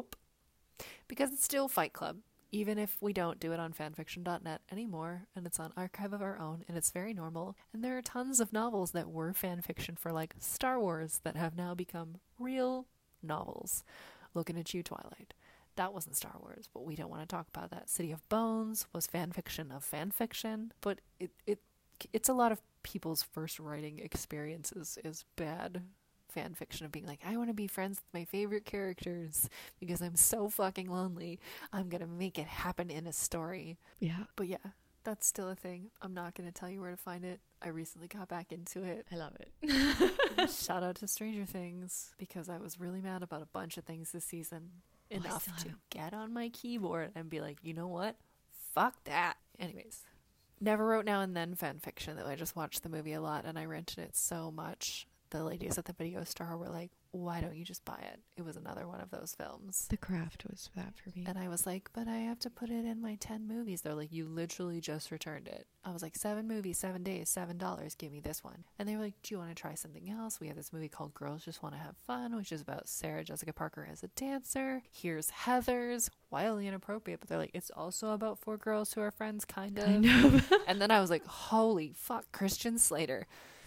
it's still Fight Club. Even if we don't do it on fanfiction.net anymore, and it's on Archive of Our Own, and it's very normal. And there are tons of novels that were fanfiction for, like, Star Wars that have now become real novels. Looking at you, Twilight. That wasn't Star Wars, but we don't want to talk about that. City of Bones was fanfiction of fanfiction, but it's a lot of people's first writing experiences is bad fan fiction of being like, I want to be friends with my favorite characters because I'm so fucking lonely. I'm gonna make it happen in a story. Yeah. But yeah, that's still a thing. I'm not gonna tell you where to find it. I recently got back into it. I love it. Shout out to Stranger Things, because I was really mad about a bunch of things this season. Enough to get on my keyboard and be like, you know what? Fuck that. Anyways. Never Wrote Now and Then fan fiction, though. I just watched the movie a lot and I rented it so much. The ladies at the video store were like, why don't you just buy it? It was another one of those films. The Craft was that for me. And I was like, but I have to put it in my 10 movies. They're like, you literally just returned it. I was like, 7 movies, 7 days, $7. Give me this one. And they were like, do you want to try something else? We have this movie called Girls Just Want to Have Fun, which is about Sarah Jessica Parker as a dancer. Here's Heathers. Wildly inappropriate, but they're like, it's also about 4 girls who are friends, kind of. I know. And then I was like, holy fuck, Christian Slater.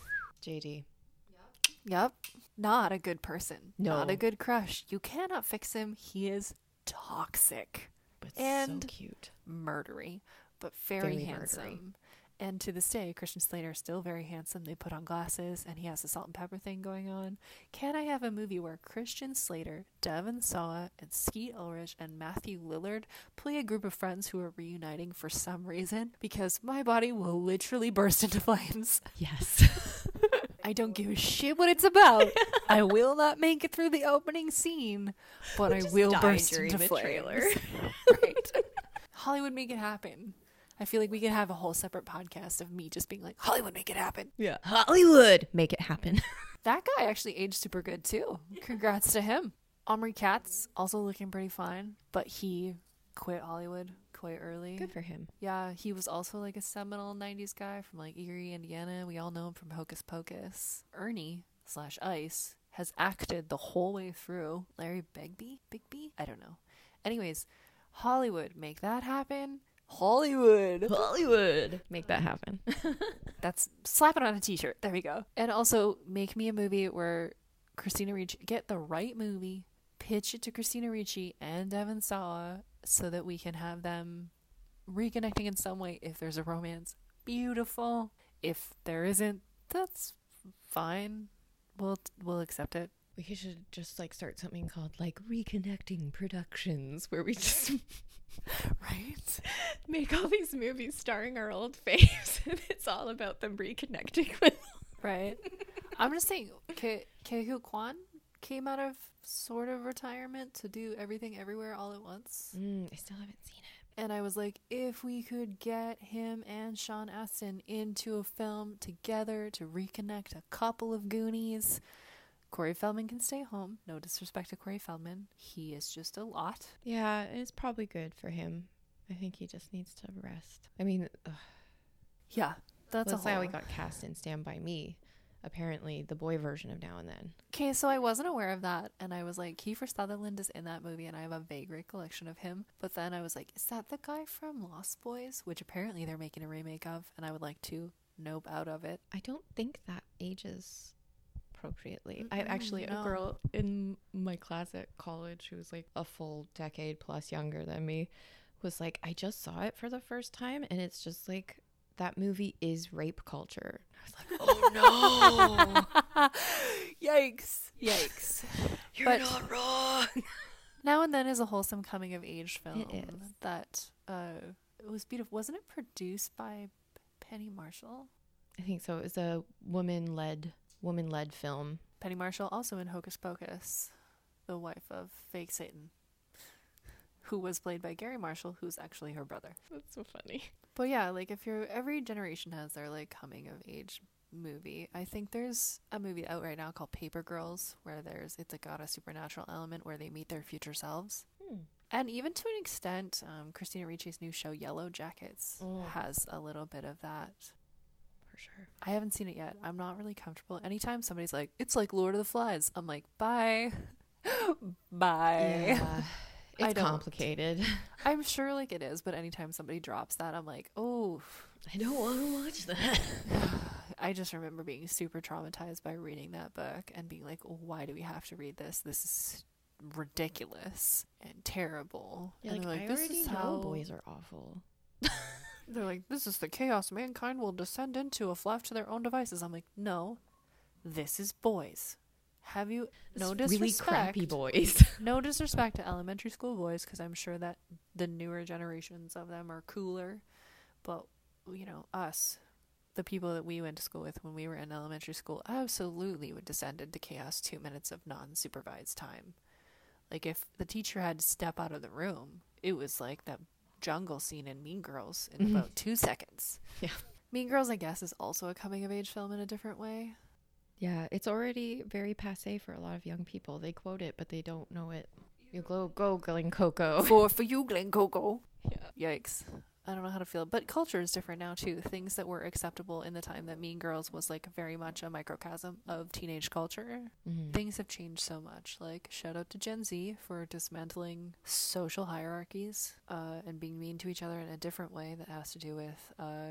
JD. Yep. Not a good person. No. Not a good crush. You cannot fix him. He is toxic. But and so cute. Murdery. But very handsome. Murdery. And to this day, Christian Slater is still very handsome. They put on glasses, and he has the salt and pepper thing going on. Can I have a movie where Christian Slater, Devon Sawa, and Skeet Ulrich, and Matthew Lillard play a group of friends who are reuniting for some reason? Because my body will literally burst into flames. Yes. I don't give a shit what it's about. I will not make it through the opening scene, but I will burst into flames. Trailer. Right. Hollywood, make it happen. I feel like we could have a whole separate podcast of me just being like, Hollywood, make it happen. Yeah. Hollywood, make it happen. That guy actually aged super good too. Congrats to him. Omri Katz, also looking pretty fine, but he quit Hollywood quite early. Good for him. Yeah, he was also like a seminal 90s guy from like Erie, Indiana. We all know him from Hocus Pocus. Ernie/Ice has acted the whole way through. Larry Bigby? I don't know. Anyways, Hollywood, make that happen. Hollywood, make that happen. That's, slap it on a t-shirt. There we go. And also make me a movie where Christina Ricci, get the right movie, pitch it to Christina Ricci and Devon Sawa so that we can have them reconnecting in some way. If there's a romance, beautiful. If there isn't, that's fine. We'll accept it. We should just like start something called like Reconnecting Productions, where we just Right? make all these movies starring our old faves, and it's all about them reconnecting with. Right. I'm just saying, Kehu Kwan came out of sort of retirement to do Everything Everywhere All at Once. I still haven't seen it. And I was like, if we could get him and Sean Astin into a film together to reconnect a couple of Goonies. Corey Feldman can stay home. No disrespect to Corey Feldman. He is just a lot. Yeah, it's probably good for him. I think he just needs to rest. I mean, Yeah, that's how he got cast in Stand By Me. Apparently, the boy version of Now and Then. Okay, so I wasn't aware of that, and I was like, Kiefer Sutherland is in that movie, and I have a vague recollection of him. But then I was like, is that the guy from Lost Boys? Which apparently they're making a remake of, and I would like to nope out of it. I don't think that ages appropriately. I actually, no. a girl in my class at college who was like a full decade plus younger than me was like, I just saw it for the first time, and it's just like, that movie is rape culture. I was like, oh no. Yikes. You're not wrong. Now and Then is a wholesome coming of age film. It is. That it was beautiful. Wasn't it produced by Penny Marshall? I think so. It was a woman-led film. Penny Marshall also in Hocus Pocus, the wife of fake Satan, who was played by Gary Marshall, who's actually her brother. That's so funny. But yeah, like every generation has their like coming of age movie. I think there's a movie out right now called Paper Girls where it's like got a supernatural element where they meet their future selves. And even to an extent, Christina Ricci's new show Yellow Jackets has a little bit of that. For sure. I haven't seen it yet. I'm not really comfortable. Anytime somebody's like, it's like Lord of the Flies, I'm like, bye. Bye. Yeah. It's complicated. I'm sure like it is, but anytime somebody drops that, I'm like, oh, I don't want to watch that. I just remember being super traumatized by reading that book and being like, why do we have to read this? This is ridiculous and terrible. Yeah, and they're I like, this already is know how boys are awful. They're like, this is the chaos mankind will descend into if left to their own devices. I'm like, no, this is boys. Have you no disrespect? Really crappy boys. No disrespect to elementary school boys, because I'm sure that the newer generations of them are cooler. But, you know, us, the people that we went to school with when we were in elementary school, absolutely would descend into chaos 2 minutes of non-supervised time. Like, if the teacher had to step out of the room, it was like that jungle scene in Mean Girls in about 2 seconds. Yeah. Mean Girls, I guess, is also a coming-of-age film in a different way. Yeah, it's already very passé for a lot of young people. They quote it, but they don't know it. You go, Glen Coco. For you, Glen Coco. Yeah. Yikes. I don't know how to feel. But culture is different now, too. Things that were acceptable in the time that Mean Girls was, like, very much a microcosm of teenage culture. Things have changed so much. Like, shout out to Gen Z for dismantling social hierarchies and being mean to each other in a different way that has to do with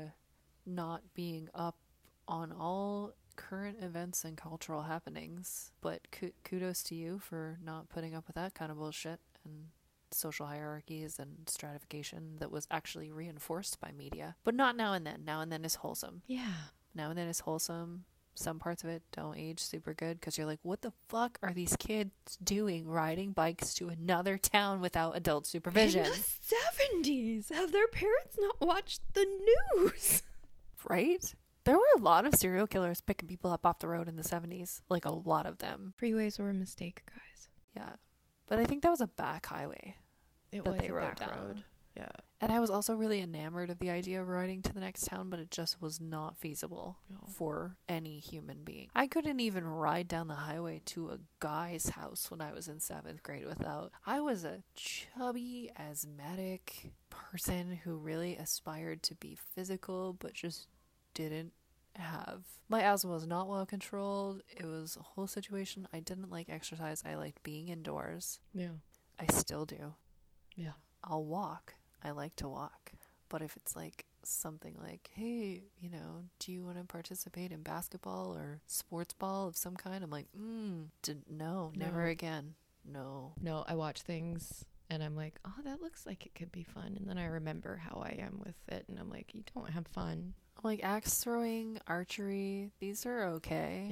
not being up on all current events and cultural happenings. But kudos to you for not putting up with that kind of bullshit and social hierarchies and stratification that was actually reinforced by media. But not Now and Then. Now and Then is wholesome. Yeah. Now and Then is wholesome. Some parts of it don't age super good because you're like, what the fuck are these kids doing riding bikes to another town without adult supervision? In the 70s, have their parents not watched the news? Right? There were a lot of serial killers picking people up off the road in the 70s. Like, a lot of them. Freeways were a mistake, guys. Yeah. But I think that was a back highway. It that was they a rode back down. road. Yeah. And I was also really enamored of the idea of riding to the next town, but it just was not feasible for any human being. I couldn't even ride down the highway to a guy's house when I was in 7th grade without. I was a chubby, asthmatic person who really aspired to be physical, but just didn't have. My asthma was not well controlled. It was a whole situation. I didn't like exercise. I liked being indoors. Yeah. I still do. Yeah. I'll walk. I like to walk. But if it's like something like, hey, you know, do you want to participate in basketball or sports ball of some kind? I'm like, no, never again. No. No, I watch things and I'm like, oh, that looks like it could be fun. And then I remember how I am with it. And I'm like, you don't have fun. Like axe throwing, archery, these are okay. Yeah.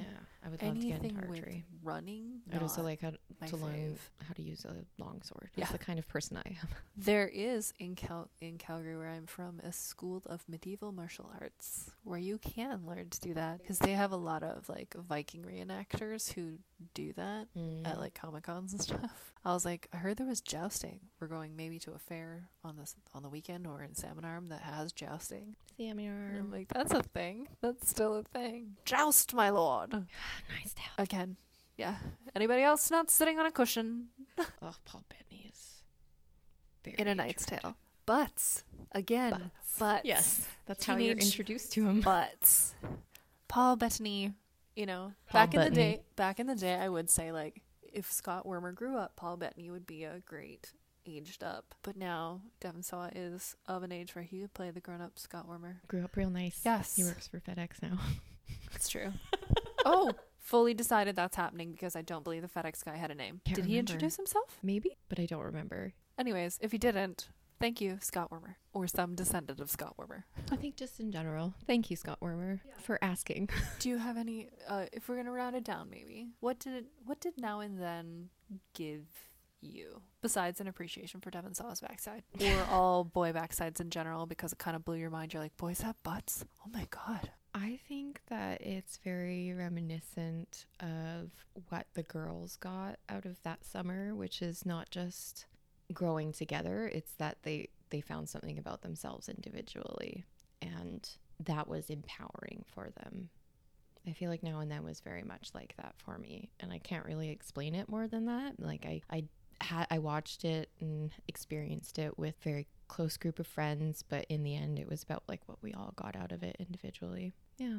I would love to get into Anything with archery. running. I'd also not like how my to learn fave. how to use a long sword. Yeah. That's the kind of person I am. There is in Calgary, where I'm from, a school of medieval martial arts where you can learn to do that because they have a lot of like Viking reenactors who do that at like Comic Cons and stuff. I was like, I heard there was jousting. We're going maybe to a fair on the weekend or in Salmon Arm that has jousting. And I'm like, that's a thing. That's still a thing. Joust, my lord. Nice tail. Again. Yeah. Anybody else not sitting on a cushion Oh, Paul Bettany is very in a Knight's attractive. Tale? Butts. Again. Butts. Yes, that's how you're Teenage introduced to him. Butts. Paul Bettany, you know, Paul back in the day, I would say like if Scott Wormer grew up, Paul Bettany would be a great aged up. But now Devon Sawa is of an age where he would play the grown up Scott Wormer. Grew up real nice. Yes. He works for FedEx now. It's true. Oh, fully decided that's happening because I don't believe the FedEx guy had a name. Can't Did he remember. introduce himself? Maybe, but I don't remember. Anyways, if he didn't, thank you, Scott Wormer, or some descendant of Scott Wormer. I think just in general. Thank you, Scott Wormer, for asking. Do you have any? If we're gonna round it down, maybe what did Now and Then give you besides an appreciation for Devon Saw's backside or all boy backsides in general? Because it kind of blew your mind. You're like, boys have butts. Oh my god. I think that it's very reminiscent of what the girls got out of that summer, which is not just growing together, it's that they found something about themselves individually, and that was empowering for them. I feel like Now and Then was very much like that for me, and I can't really explain it more than that. Like I watched it and experienced it with a very close group of friends, but in the end it was about like what we all got out of it individually. Yeah,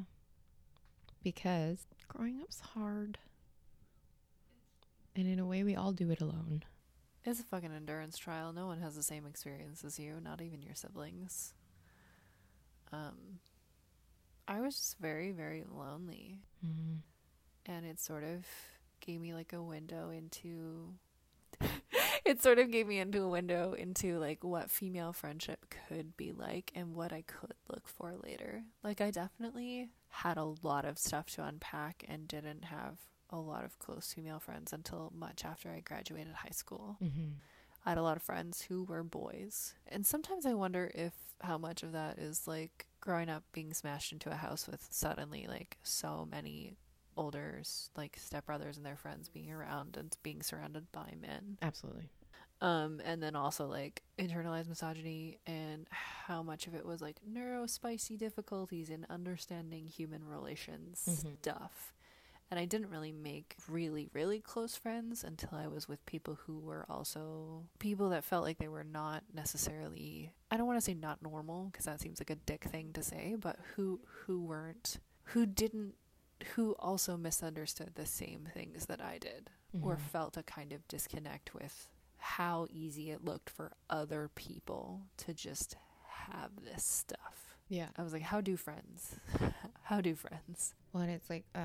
because growing up's hard, and in a way we all do it alone. It's a fucking endurance trial. No one has the same experience as you, not even your siblings. I was just very, very lonely. And it sort of gave me like a window into like what female friendship could be like and what I could look for later. Like I definitely had a lot of stuff to unpack and didn't have a lot of close female friends until much after I graduated high school. I had a lot of friends who were boys, and sometimes I wonder if how much of that is like growing up being smashed into a house with suddenly like so many older like stepbrothers and their friends being around and being surrounded by men. Absolutely. And then also like internalized misogyny and how much of it was like neurospicy difficulties in understanding human relations stuff. And I didn't really make really, really close friends until I was with people who were also people that felt like they were not necessarily, I don't want to say not normal because that seems like a dick thing to say, but who also misunderstood the same things that I did or felt a kind of disconnect with how easy it looked for other people to just have this stuff. Yeah. I was like, how do friends? How do friends? Well, and it's like,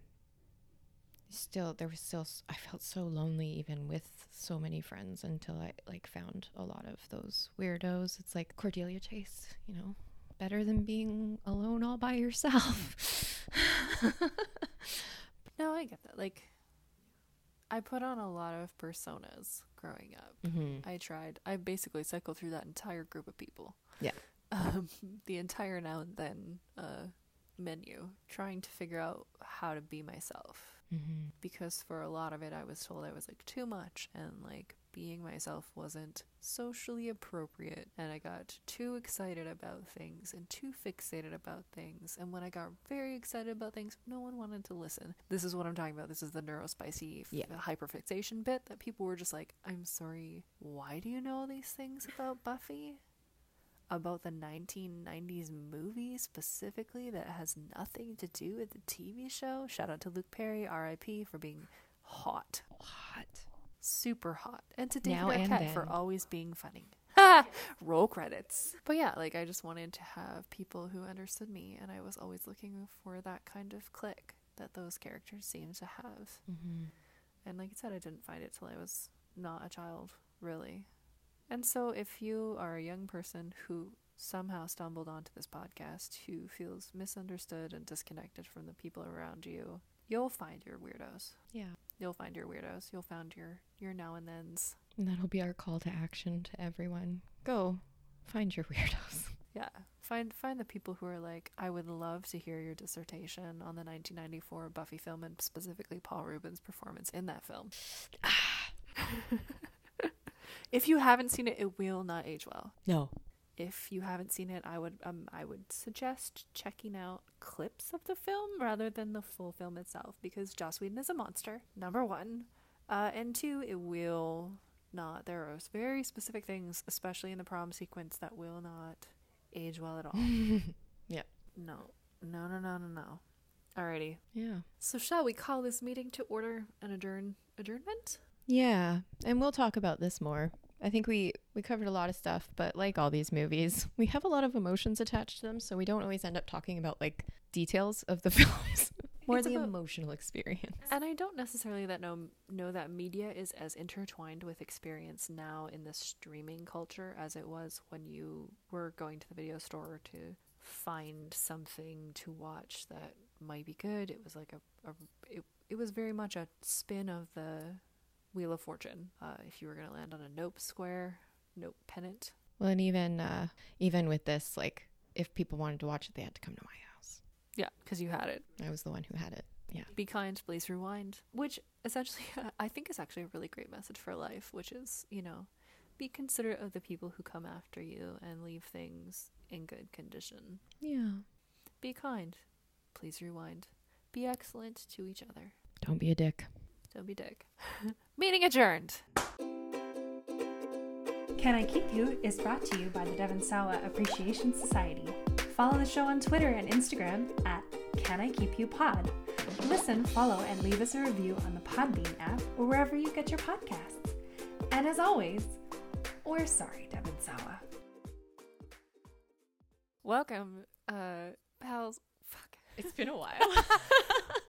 I felt so lonely even with so many friends until I like found a lot of those weirdos. It's like Cordelia Chase, you know, better than being alone all by yourself. No, I get that. Like, I put on a lot of personas growing up. I basically cycled through that entire group of people. Yeah. The entire Now and Then menu, trying to figure out how to be myself. Because for a lot of it, I was told I was like too much and like being myself wasn't socially appropriate. And I got too excited about things and too fixated about things. And when I got very excited about things, no one wanted to listen. This is what I'm talking about. This is the neurospicy hyperfixation bit that people were just like, I'm sorry, why do you know all these things about Buffy? About the 1990s movie specifically that has nothing to do with the TV show? Shout out to Luke Perry, R.I.P. for being hot. Super hot. And to David Arquette for always being funny. Roll credits. But yeah, like I just wanted to have people who understood me, and I was always looking for that kind of click that those characters seem to have. And like I said, I didn't find it till I was not a child, really. And so if you are a young person who somehow stumbled onto this podcast who feels misunderstood and disconnected from the people around you, you'll find your weirdos. Yeah. You'll find your weirdos. You'll find your now and thens. And that'll be our call to action to everyone. Go find your weirdos. Yeah. Find the people who are like, I would love to hear your dissertation on the 1994 Buffy film and specifically Paul Rubens' performance in that film. If you haven't seen it, it will not age well. No. If you haven't seen it, I would suggest checking out clips of the film rather than the full film itself, because Joss Whedon is a monster, number one. And two, it will not. There are very specific things, especially in the prom sequence, that will not age well at all. Yep. No. Alrighty. Yeah. So shall we call this meeting to order and adjournment? Yeah. And we'll talk about this more. I think we covered a lot of stuff, but like all these movies, we have a lot of emotions attached to them, so we don't always end up talking about like details of the films. More It's the about emotional experience. And I don't necessarily know that media is as intertwined with experience now in the streaming culture as it was when you were going to the video store to find something to watch that might be good. It was like it was very much a spin of the Wheel of Fortune. If you were going to land on a Nope square, Nope pennant. Well, and even with this, like, if people wanted to watch it, they had to come to my house. Yeah, because you had it. I was the one who had it. Yeah. Be kind, please rewind. Which essentially I think is actually a really great message for life, which is, be considerate of the people who come after you and leave things in good condition. Yeah. Be kind, please rewind. Be excellent to each other. Don't be a dick. Don't be dick. Meeting adjourned. Can I Keep You is brought to you by the Devon Sawa Appreciation Society. Follow the show on Twitter and Instagram at Can I Keep You Pod. Listen, follow, and leave us a review on the Podbean app or wherever you get your podcasts. And as always, we're sorry, Devon Sawa. Welcome, pals. Fuck. It's been a while.